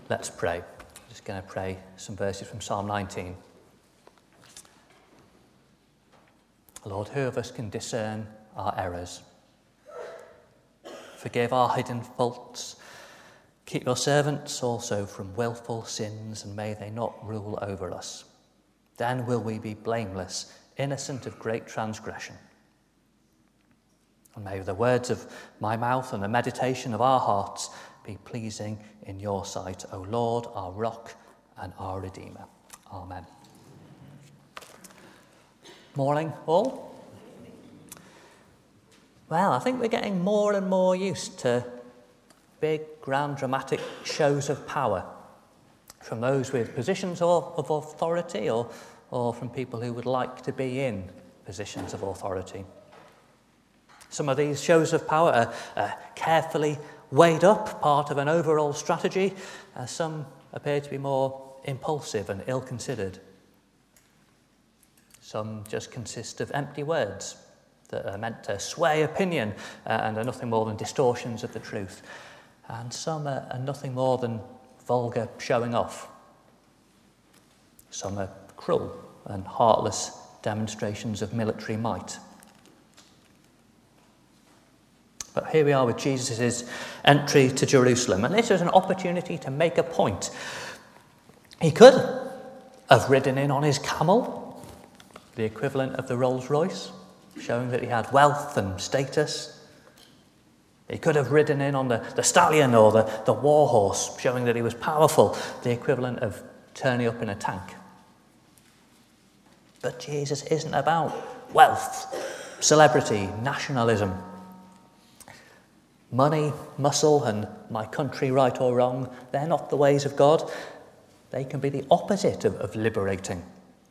Let's pray. I'm just going to pray some verses from Psalm 19. Lord, who of us can discern our errors? Forgive our hidden faults. Keep your servants also from willful sins, and may they not rule over us. Then will we be blameless, innocent of great transgression. And may the words of my mouth and the meditation of our hearts be pleasing in your sight, O Lord, our rock and our Redeemer. Amen. Morning, all. Well, I think we're getting more and more used to big, grand, dramatic shows of power from those with positions of authority or from people who would like to be in positions of authority. Some of these shows of power are carefully weighed up, part of an overall strategy. Some appear to be more impulsive and ill-considered. Some just consist of empty words that are meant to sway opinion and are nothing more than distortions of the truth. And some are nothing more than vulgar showing off. Some are cruel and heartless demonstrations of military might. But here we are with Jesus' entry to Jerusalem, and this is an opportunity to make a point. He could have ridden in on his camel, the equivalent of the Rolls-Royce, showing that he had wealth and status. He could have ridden in on the stallion or the war horse, showing that he was powerful, the equivalent of turning up in a tank. But Jesus isn't about wealth, celebrity, nationalism. Money, muscle, and my country, right or wrong, they're not the ways of God. They can be the opposite of liberating.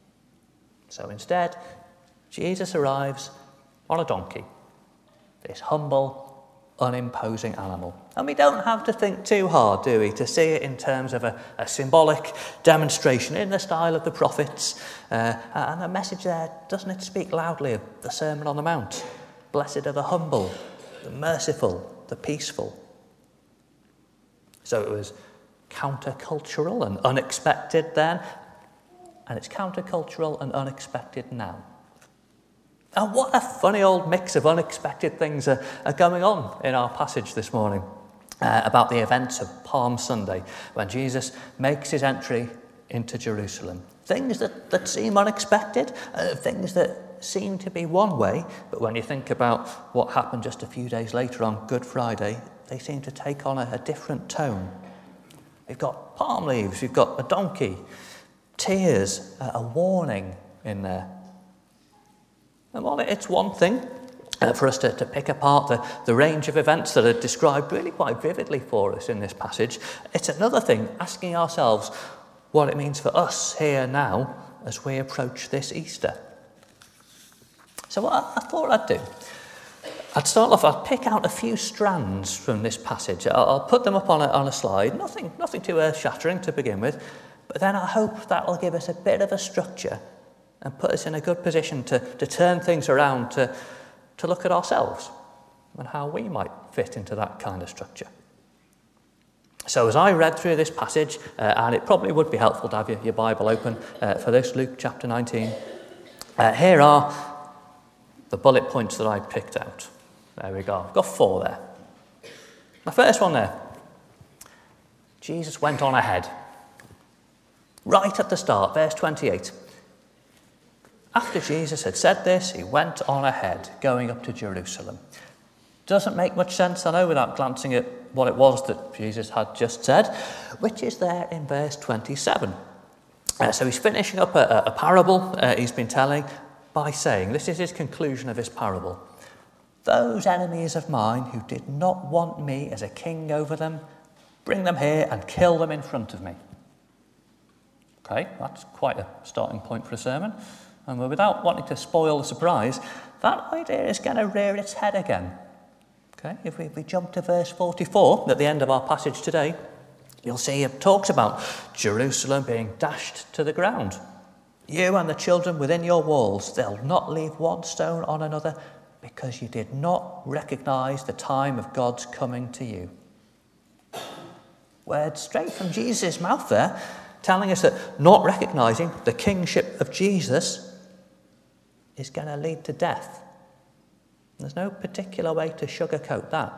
So instead, Jesus arrives on a donkey, this humble, unimposing animal. And we don't have to think too hard, do we, to see it in terms of a symbolic demonstration in the style of the prophets. And the message there, doesn't it speak loudly of the Sermon on the Mount? Blessed are the humble, the merciful, the peaceful. So it was countercultural and unexpected then, and it's countercultural and unexpected now. And what a funny old mix of unexpected things are going on in our passage this morning about the events of Palm Sunday, when Jesus makes his entry into Jerusalem. Things that seem unexpected, things that seem to be one way, but when you think about what happened just a few days later on Good Friday, they seem to take on a different tone. We've got palm leaves, we've got a donkey, tears, a warning in there. And while it's one thing for us to pick apart the range of events that are described really quite vividly for us in this passage, it's another thing asking ourselves what it means for us here now as we approach this Easter. So what I thought I'd do, I'd pick out a few strands from this passage. I'll put them up on a slide, nothing too earth-shattering to begin with, but then I hope that'll give us a bit of a structure and put us in a good position to turn things around, to look at ourselves and how we might fit into that kind of structure. So as I read through this passage, and it probably would be helpful to have your Bible open for this, Luke chapter 19, here are the bullet points that I picked out. There we go. I've got 4 there. The first one there. Jesus went on ahead. Right at the start, verse 28. After Jesus had said this, he went on ahead, going up to Jerusalem. Doesn't make much sense, I know, without glancing at what it was that Jesus had just said, which is there in verse 27. So he's finishing up a parable he's been telling by saying, this is his conclusion of his parable. Those enemies of mine who did not want me as a king over them, bring them here and kill them in front of me. Okay, that's quite a starting point for a sermon. And without wanting to spoil the surprise, that idea is going to rear its head again. Okay, if we jump to verse 44 at the end of our passage today, you'll see it talks about Jerusalem being dashed to the ground. You and the children within your walls, they'll not leave one stone on another because you did not recognize the time of God's coming to you. Words straight from Jesus' mouth there, telling us that not recognising the kingship of Jesus is going to lead to death. There's no particular way to sugarcoat that.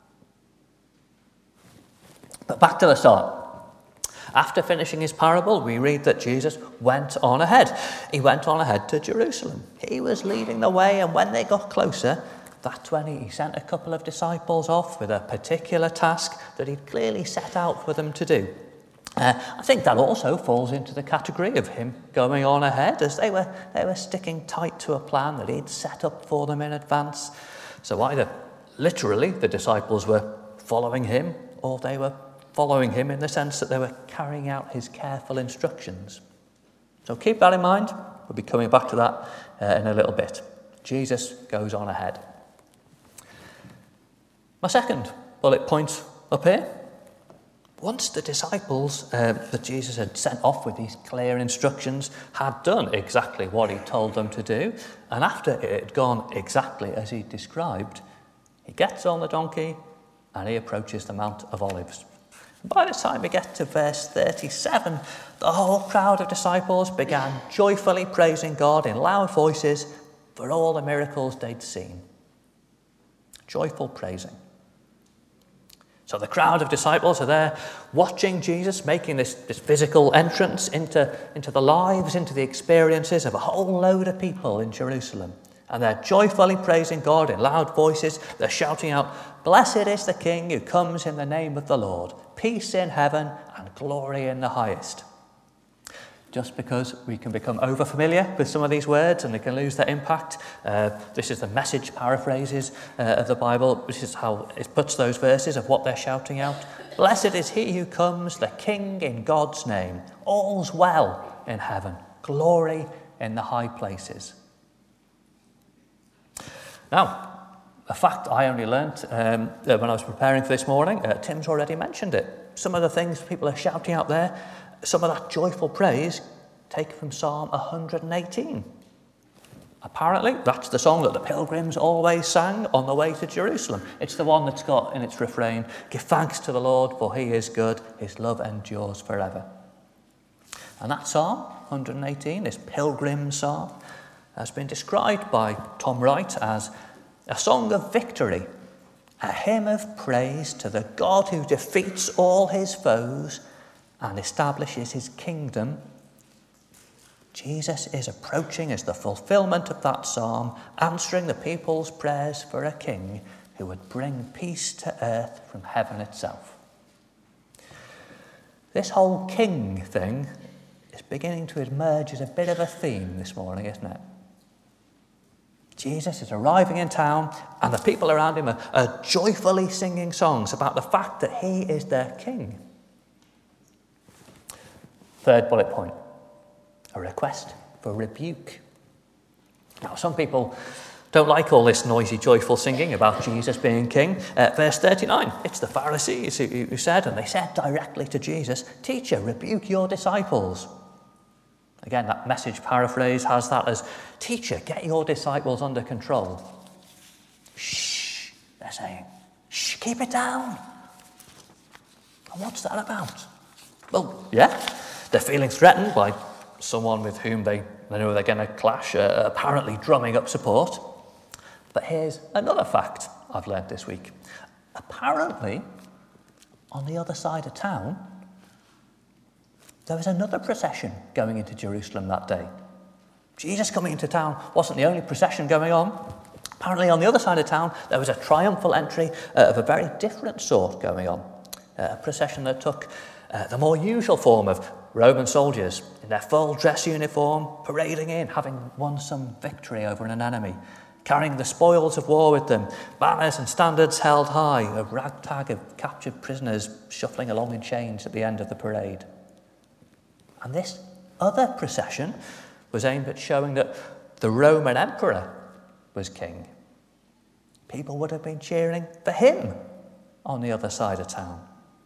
But back to the start. After finishing his parable, we read that Jesus went on ahead. He went on ahead to Jerusalem. He was leading the way, and when they got closer, that's when he sent a couple of disciples off with a particular task that he'd clearly set out for them to do. I think that also falls into the category of him going on ahead, as they were sticking tight to a plan that he'd set up for them in advance. So either literally the disciples were following him, or they were following him in the sense that they were carrying out his careful instructions. So keep that in mind. We'll be coming back to that in a little bit. Jesus goes on ahead. My second bullet point up here. Once the disciples that Jesus had sent off with these clear instructions had done exactly what he told them to do, and after it had gone exactly as he described, he gets on the donkey and he approaches the Mount of Olives. By the time we get to verse 37, the whole crowd of disciples began joyfully praising God in loud voices for all the miracles they'd seen. Joyful praising. So the crowd of disciples are there watching Jesus making this physical entrance into the lives, into the experiences of a whole load of people in Jerusalem. And they're joyfully praising God in loud voices. They're shouting out, "Blessed is the King who comes in the name of the Lord. Peace in heaven and glory in the highest." Just because we can become over-familiar with some of these words and they can lose their impact, this is the Message paraphrases of the Bible. This is how it puts those verses of what they're shouting out. "Blessed is he who comes, the King in God's name. All's well in heaven. Glory in the high places." Now, a fact I only learnt when I was preparing for this morning, Tim's already mentioned it. Some of the things people are shouting out there, some of that joyful praise, taken from Psalm 118. Apparently, that's the song that the pilgrims always sang on the way to Jerusalem. It's the one that's got in its refrain, "Give thanks to the Lord, for he is good, his love endures forever." And that Psalm 118, this pilgrim psalm, has been described by Tom Wright as a song of victory, a hymn of praise to the God who defeats all his foes and establishes his kingdom. Jesus is approaching as the fulfillment of that psalm, answering the people's prayers for a king who would bring peace to earth from heaven itself. This whole king thing is beginning to emerge as a bit of a theme this morning, isn't it? Jesus is arriving in town and the people around him are joyfully singing songs about the fact that he is their king. Third bullet point, a request for rebuke. Now, some people don't like all this noisy, joyful singing about Jesus being king. Verse 39, it's the Pharisees who said, and they said directly to Jesus, "Teacher, rebuke your disciples." Again, that Message paraphrase has that as, "Teacher, get your disciples under control." Shh, they're saying. Shh, keep it down. And what's that about? Well, yeah, they're feeling threatened by someone with whom they know they're going to clash, apparently drumming up support. But here's another fact I've learned this week. Apparently, on the other side of town, there was another procession going into Jerusalem that day. Jesus coming into town wasn't the only procession going on. Apparently on the other side of town, there was a triumphal entry of a very different sort going on. A procession that took the more usual form of Roman soldiers in their full dress uniform, parading in, having won some victory over an enemy, carrying the spoils of war with them, banners and standards held high, a ragtag of captured prisoners shuffling along in chains at the end of the parade. And this other procession was aimed at showing that the Roman emperor was king. People would have been cheering for him on the other side of town.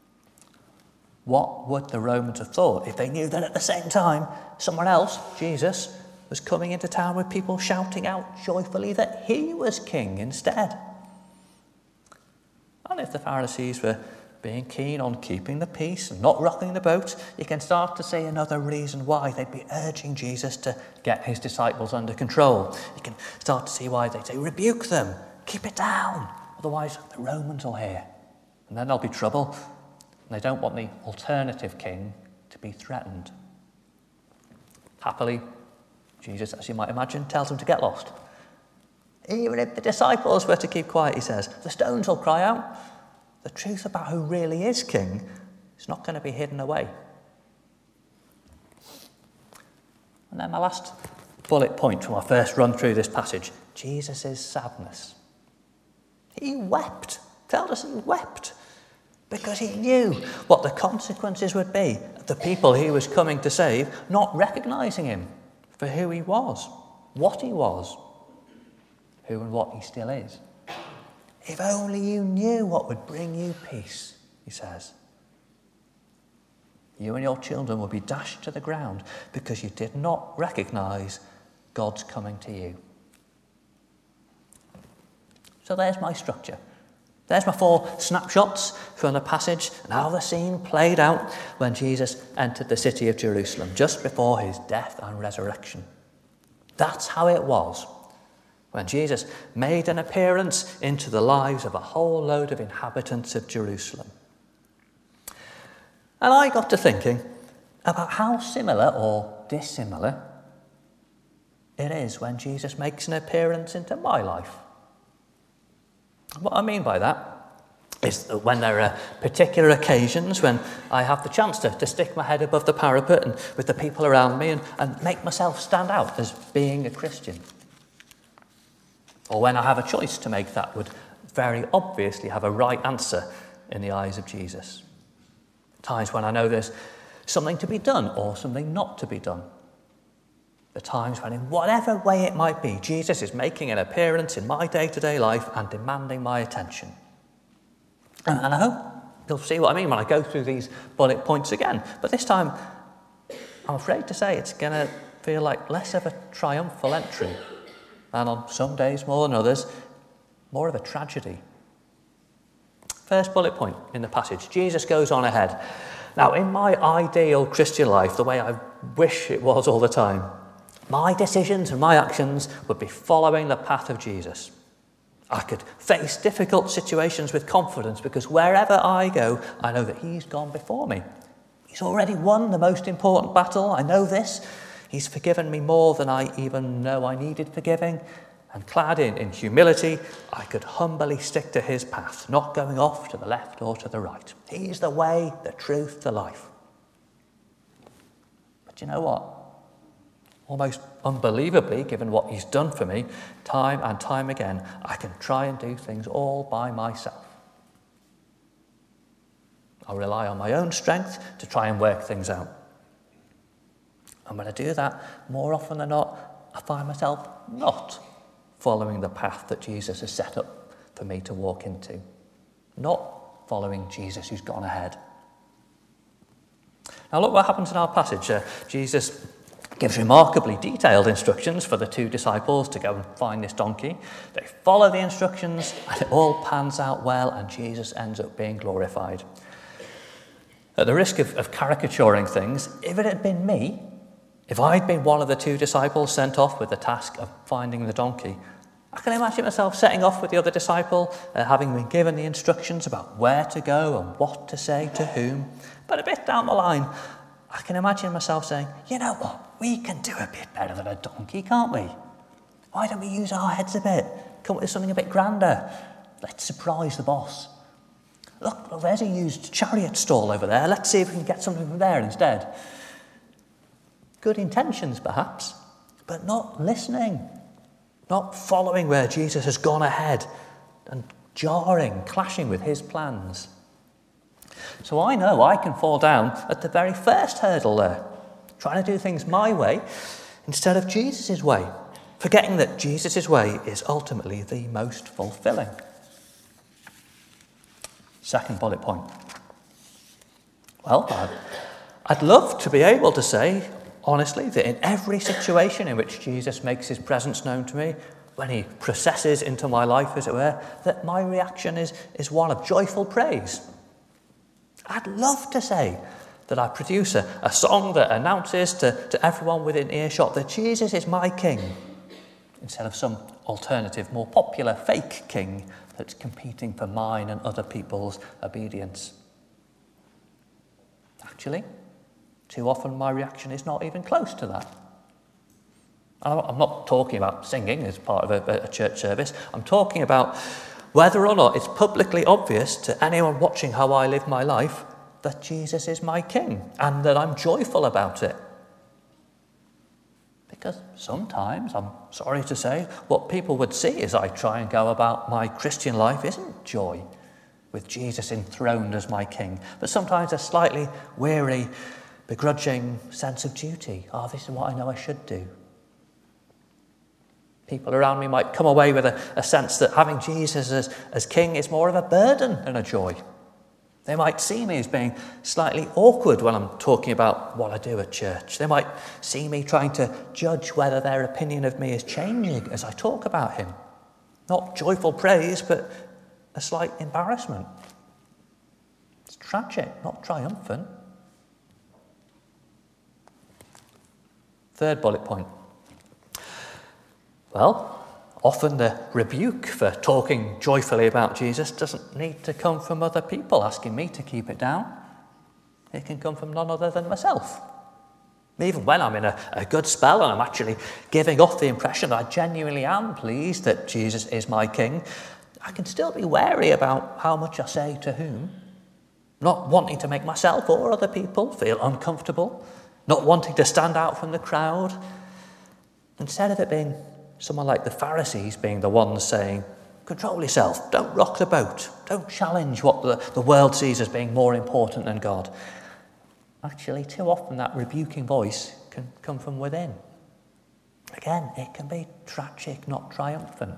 What would the Romans have thought if they knew that at the same time someone else, Jesus, was coming into town with people shouting out joyfully that he was king instead? And if the Pharisees were being keen on keeping the peace and not rocking the boat, you can start to see another reason why they'd be urging Jesus to get his disciples under control. You can start to see why they'd say, rebuke them, keep it down, otherwise the Romans will hear. And then there'll be trouble. And they don't want the alternative king to be threatened. Happily, Jesus, as you might imagine, tells them to get lost. Even if the disciples were to keep quiet, he says, the stones will cry out. The truth about who really is king is not going to be hidden away. And then my last bullet point from our first run through this passage, Jesus' sadness. He wept. Tells us he wept because he knew what the consequences would be of the people he was coming to save, not recognising him for who he was, what he was, who and what he still is. If only you knew what would bring you peace, he says. You and your children will be dashed to the ground because you did not recognise God's coming to you. So there's my structure. There's my 4 snapshots from the passage and how the scene played out when Jesus entered the city of Jerusalem, just before his death and resurrection. That's how it was when Jesus made an appearance into the lives of a whole load of inhabitants of Jerusalem. And I got to thinking about how similar or dissimilar it is when Jesus makes an appearance into my life. What I mean by that is that when there are particular occasions when I have the chance to stick my head above the parapet and with the people around me and make myself stand out as being a Christian. Or when I have a choice to make that would very obviously have a right answer in the eyes of Jesus. Times when I know there's something to be done or something not to be done. The times when in whatever way it might be, Jesus is making an appearance in my day-to-day life and demanding my attention. And I hope you'll see what I mean when I go through these bullet points again. But this time, I'm afraid to say it's going to feel like less of a triumphal entry and on some days more than others, more of a tragedy. First bullet point in the passage, Jesus goes on ahead. Now, in my ideal Christian life, the way I wish it was all the time, my decisions and my actions would be following the path of Jesus. I could face difficult situations with confidence because wherever I go, I know that he's gone before me. He's already won the most important battle. I know this. He's forgiven me more than I even know I needed forgiving. And clad in humility, I could humbly stick to his path, not going off to the left or to the right. He's the way, the truth, the life. But you know what? Almost unbelievably, given what he's done for me, time and time again, I can try and do things all by myself. I'll rely on my own strength to try and work things out. And when I do that, more often than not, I find myself not following the path that Jesus has set up for me to walk into. Not following Jesus who's gone ahead. Now look what happens in our passage. Jesus gives remarkably detailed instructions for the 2 disciples to go and find this donkey. They follow the instructions and it all pans out well and Jesus ends up being glorified. At the risk of caricaturing things, if it had been me, if I'd been one of the 2 disciples sent off with the task of finding the donkey, I can imagine myself setting off with the other disciple, having been given the instructions about where to go and what to say to whom. But a bit down the line, I can imagine myself saying, you know what, we can do a bit better than a donkey, can't we? Why don't we use our heads a bit? Come up with something a bit grander. Let's surprise the boss. Look, there's a used chariot stall over there. Let's see if we can get something from there instead. Good intentions, perhaps, but not listening, not following where Jesus has gone ahead and jarring, clashing with his plans. So I know I can fall down at the very first hurdle there, trying to do things my way instead of Jesus' way, forgetting that Jesus' way is ultimately the most fulfilling. Second bullet point. Well, I'd love to be able to say, honestly, that in every situation in which Jesus makes his presence known to me, when he processes into my life, as it were, that my reaction is one of joyful praise. I'd love to say that I produce a song that announces to everyone within earshot that Jesus is my king, instead of some alternative, more popular fake king that's competing for mine and other people's obedience. Actually, too often my reaction is not even close to that. I'm not talking about singing as part of a church service. I'm talking about whether or not it's publicly obvious to anyone watching how I live my life that Jesus is my king and that I'm joyful about it. Because sometimes, I'm sorry to say, what people would see as I try and go about my Christian life isn't joy, with Jesus enthroned as my king, but sometimes a slightly weary, begrudging sense of duty. Oh, this is what I know I should do. People around me might come away with a sense that having Jesus as king is more of a burden than a joy. They might see me as being slightly awkward when I'm talking about what I do at church. They might see me trying to judge whether their opinion of me is changing as I talk about him. Not joyful praise, but a slight embarrassment. It's tragic, not triumphant. Third bullet point. Well, often the rebuke for talking joyfully about Jesus doesn't need to come from other people asking me to keep it down. It can come from none other than myself. Even when I'm in a good spell and I'm actually giving off the impression that I genuinely am pleased that Jesus is my king, I can still be wary about how much I say to whom, not wanting to make myself or other people feel uncomfortable, not wanting to stand out from the crowd. Instead of it being someone like the Pharisees being the ones saying, control yourself, don't rock the boat, don't challenge what the world sees as being more important than God. Actually, too often that rebuking voice can come from within. Again, it can be tragic, not triumphant.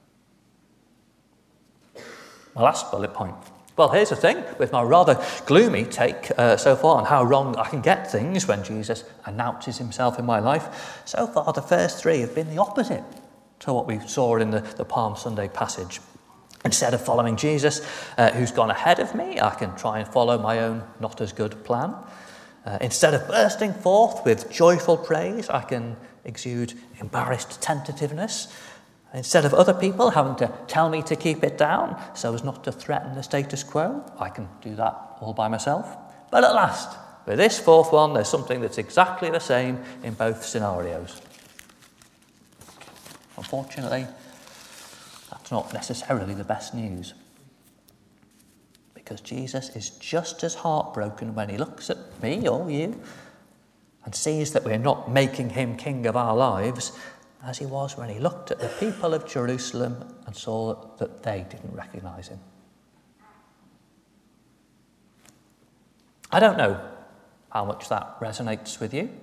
My last bullet point. Well, here's the thing, with my rather gloomy take so far on how wrong I can get things when Jesus announces himself in my life, so far the first three have been the opposite to what we saw in the Palm Sunday passage. Instead of following Jesus, who's gone ahead of me, I can try and follow my own not as good plan. Instead of bursting forth with joyful praise, I can exude embarrassed tentativeness. Instead of other people having to tell me to keep it down so as not to threaten the status quo, I can do that all by myself. But at last, with this fourth one, there's something that's exactly the same in both scenarios. Unfortunately, that's not necessarily the best news. Because Jesus is just as heartbroken when he looks at me or you and sees that we're not making him king of our lives as he was when he looked at the people of Jerusalem and saw that they didn't recognise him. I don't know how much that resonates with you.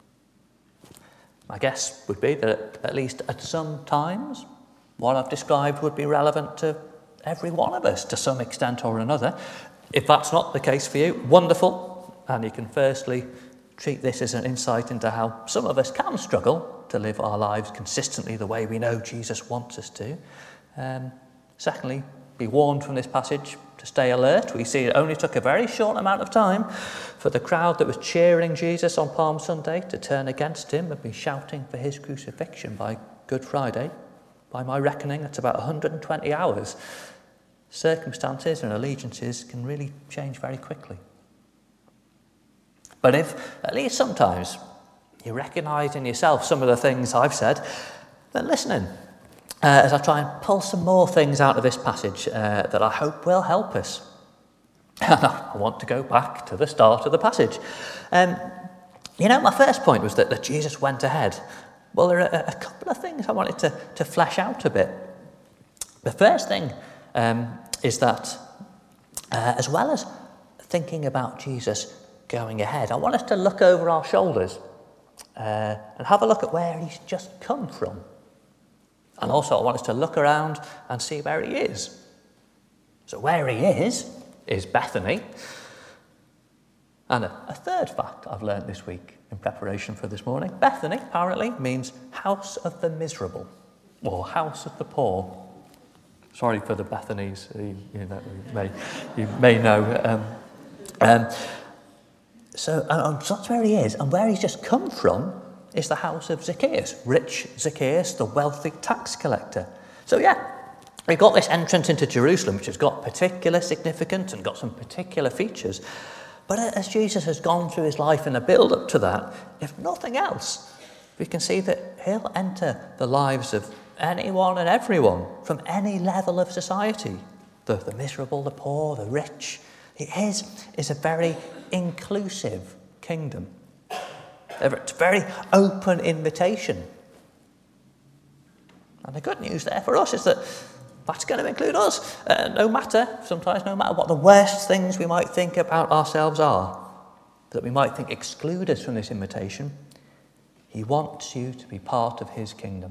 My guess would be that at least at some times, what I've described would be relevant to every one of us to some extent or another. If that's not the case for you, wonderful. And you can firstly treat this as an insight into how some of us can struggle to live our lives consistently the way we know Jesus wants us to. Secondly, be warned from this passage to stay alert. We see it only took a very short amount of time for the crowd that was cheering Jesus on Palm Sunday to turn against him and be shouting for his crucifixion by Good Friday. By my reckoning, that's about 120 hours. Circumstances and allegiances can really change very quickly. But if, at least sometimes, you recognise in yourself some of the things I've said, then listening as I try and pull some more things out of this passage that I hope will help us. I want to go back to the start of the passage. My first point was that Jesus went ahead. Well, there are a couple of things I wanted to flesh out a bit. The first thing is that as well as thinking about Jesus going ahead, I want us to look over our shoulders and have a look at where he's just come from. And also I want us to look around and see where he is. So where he is Bethany. And a third fact I've learned this week in preparation for this morning. Bethany apparently means house of the miserable or house of the poor. Sorry for the Bethanies, you may know. So that's where he is. And where he's just come from is the house of Zacchaeus, rich Zacchaeus, the wealthy tax collector. So yeah, we've got this entrance into Jerusalem, which has got particular significance and got some particular features. But as Jesus has gone through his life in the build-up to that, if nothing else, we can see that he'll enter the lives of anyone and everyone from any level of society. The miserable, the poor, the rich. His is a very inclusive kingdom. It's a very open invitation. And the good news there for us is that that's going to include us. No matter what the worst things we might think about ourselves are, that we might think exclude us from this invitation, he wants you to be part of his kingdom.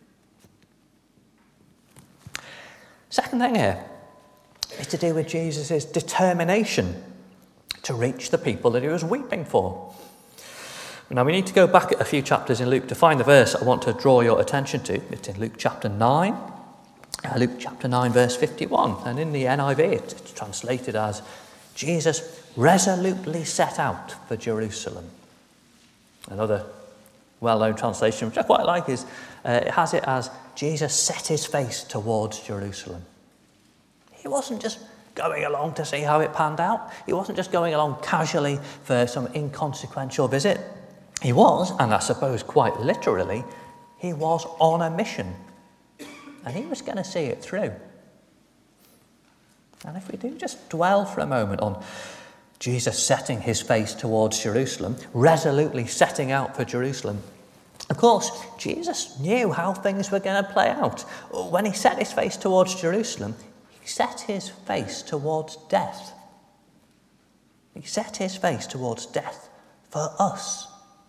Second thing here is to do with Jesus' determination to reach the people that he was weeping for. Now we need to go back a few chapters in Luke to find the verse I want to draw your attention to. It's in Luke chapter 9. Luke chapter 9 verse 51. And in the NIV it's translated as, Jesus resolutely set out for Jerusalem. Another well-known translation, which I quite like, is it has it as, Jesus set his face towards Jerusalem. He wasn't just going along to see how it panned out. He wasn't just going along casually for some inconsequential visit. He was, and I suppose quite literally, he was on a mission. And he was going to see it through. And if we do just dwell for a moment on Jesus setting his face towards Jerusalem, resolutely setting out for Jerusalem, of course, Jesus knew how things were going to play out. When he set his face towards Jerusalem, he set his face towards death. He set his face towards death for us.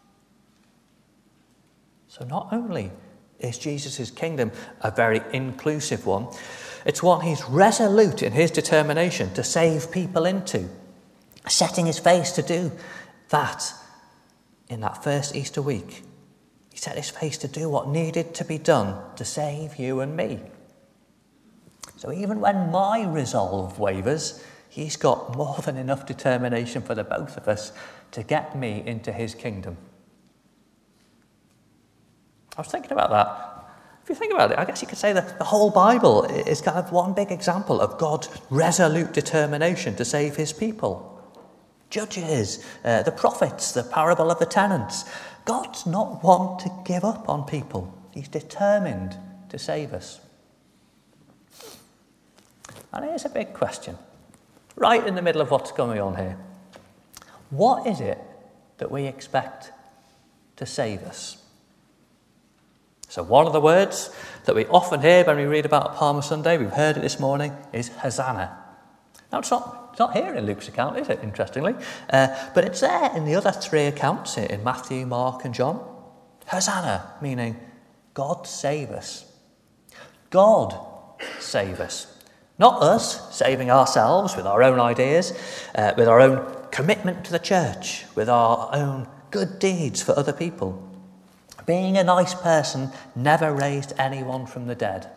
So not only is Jesus' kingdom a very inclusive one, it's one he's resolute in his determination to save people into, setting his face to do that in that first Easter week. He set his face to do what needed to be done to save you and me. So even when my resolve wavers, he's got more than enough determination for the both of us to get me into his kingdom. I was thinking about that. If you think about it, I guess you could say that the whole Bible is kind of one big example of God's resolute determination to save his people. Judges, the prophets, the parable of the talents. God's not one to give up on people. He's determined to save us. And here's a big question, right in the middle of what's going on here. What is it that we expect to save us? So one of the words that we often hear when we read about Palm Sunday, we've heard it this morning, is Hosanna. Now it's not here in Luke's account, is it, interestingly? But it's there in the other three accounts, in Matthew, Mark and John. Hosanna, meaning God save us. God save us. Not us saving ourselves with our own ideas, with our own commitment to the church, with our own good deeds for other people. Being a nice person never raised anyone from the dead.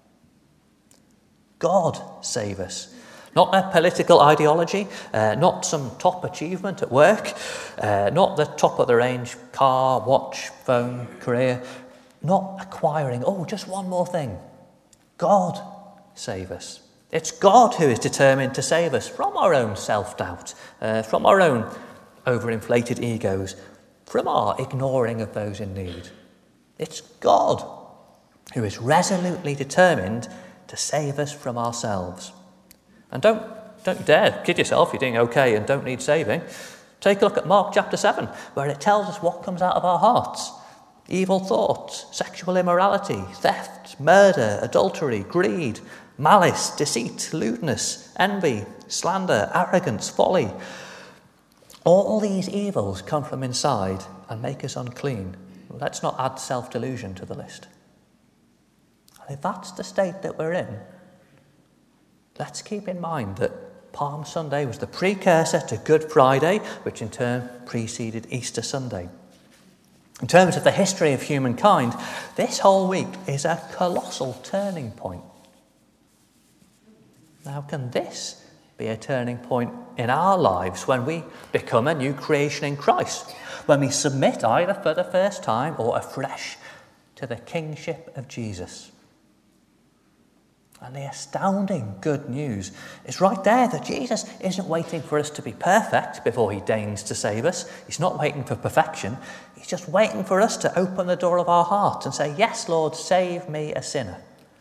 God save us. Not a political ideology, not some top achievement at work, not the top of the range car, watch, phone, career, not acquiring, just one more thing. God save us. It's God who is determined to save us from our own self-doubt, from our own overinflated egos, from our ignoring of those in need. It's God who is resolutely determined to save us from ourselves. And don't dare kid yourself, you're doing okay and don't need saving. Take a look at Mark chapter 7, where it tells us what comes out of our hearts. Evil thoughts, sexual immorality, theft, murder, adultery, greed, malice, deceit, lewdness, envy, slander, arrogance, folly. All these evils come from inside and make us unclean. Let's not add self-delusion to the list. And if that's the state that we're in, let's keep in mind that Palm Sunday was the precursor to Good Friday, which in turn preceded Easter Sunday. In terms of the history of humankind, this whole week is a colossal turning point. Now, can this be a turning point in our lives when we become a new creation in Christ, when we submit either for the first time or afresh to the kingship of Jesus. And the astounding good news is right there that Jesus isn't waiting for us to be perfect before he deigns to save us. He's not waiting for perfection. He's just waiting for us to open the door of our heart and say, "Yes, Lord, save me, a sinner."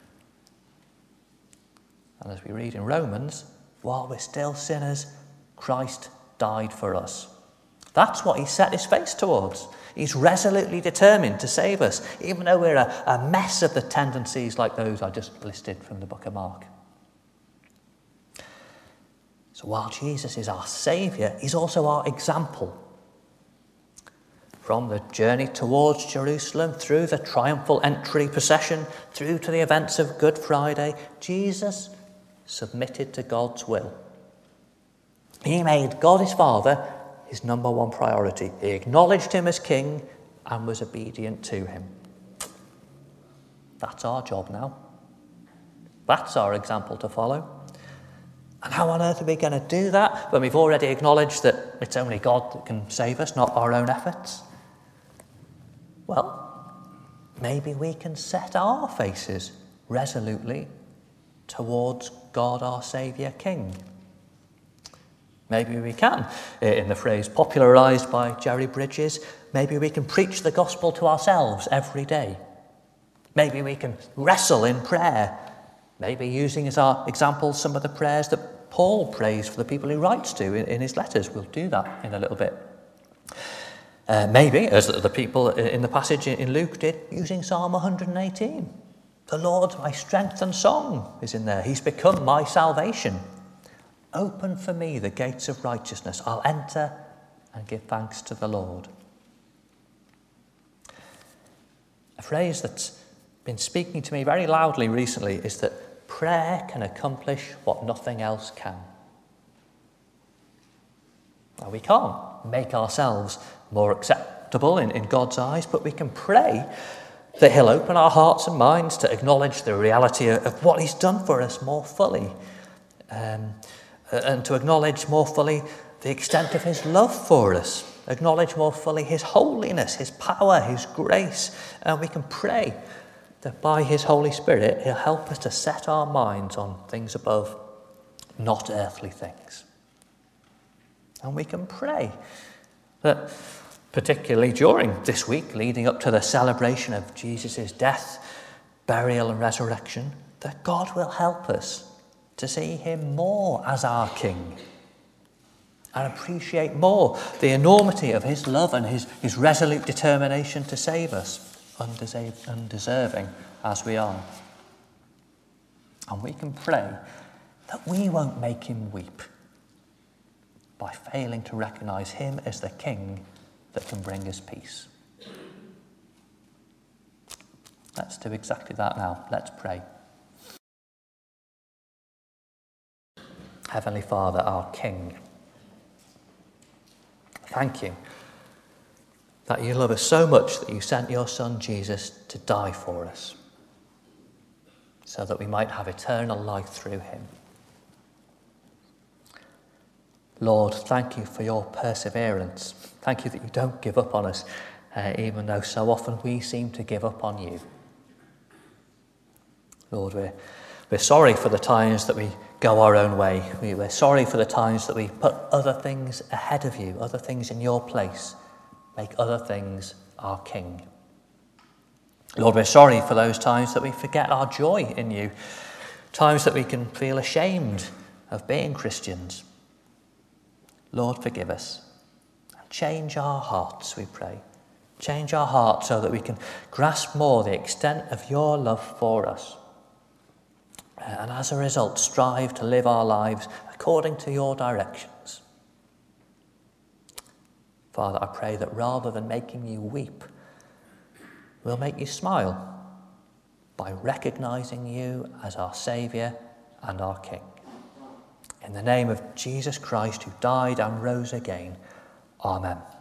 And as we read in Romans, while we're still sinners, Christ died for us. That's what he set his face towards. He's resolutely determined to save us, even though we're a mess of the tendencies like those I just listed from the book of Mark. So while Jesus is our Saviour, he's also our example. From the journey towards Jerusalem, through the triumphal entry procession, through to the events of Good Friday, Jesus submitted to God's will. He made God his Father his number one priority. He acknowledged him as king and was obedient to him. That's our job now. That's our example to follow. And how on earth are we going to do that when we've already acknowledged that it's only God that can save us, not our own efforts? Well, maybe we can set our faces resolutely towards God, our Saviour King. Maybe we can, in the phrase popularised by Jerry Bridges, maybe we can preach the gospel to ourselves every day. Maybe we can wrestle in prayer, maybe using as our example some of the prayers that Paul prays for the people he writes to in his letters. We'll do that in a little bit. Maybe, as the people in the passage in Luke did, using Psalm 118. The Lord's my strength and song is in there. He's become my salvation. Open for me the gates of righteousness. I'll enter and give thanks to the Lord. A phrase that's been speaking to me very loudly recently is that prayer can accomplish what nothing else can. Now, we can't make ourselves more acceptable in God's eyes, but we can pray that he'll open our hearts and minds to acknowledge the reality of what he's done for us more fully. And to acknowledge more fully the extent of his love for us, acknowledge more fully his holiness, his power, his grace. And we can pray that by his Holy Spirit, he'll help us to set our minds on things above, not earthly things. And we can pray that, particularly during this week leading up to the celebration of Jesus' death, burial and resurrection, that God will help us to see him more as our King and appreciate more the enormity of his love and his resolute determination to save us, undeserving as we are. And we can pray that we won't make him weep by failing to recognise him as the King that can bring us peace. Let's do exactly that now. Let's pray. Heavenly Father, our King, thank you that you love us so much that you sent your Son Jesus to die for us so that we might have eternal life through him. Lord, thank you for your perseverance. Thank you that you don't give up on us, even though so often we seem to give up on you. Lord, we're sorry for the times that we go our own way. We're sorry for the times that we put other things ahead of you, other things in your place, make other things our King. Lord, we're sorry for those times that we forget our joy in you, times that we can feel ashamed of being Christians. Lord, forgive us and change our hearts, we pray. Change our hearts so that we can grasp more the extent of your love for us. And as a result, strive to live our lives according to your directions. Father, I pray that rather than making you weep, we'll make you smile by recognising you as our Saviour and our King. In the name of Jesus Christ, who died and rose again, Amen.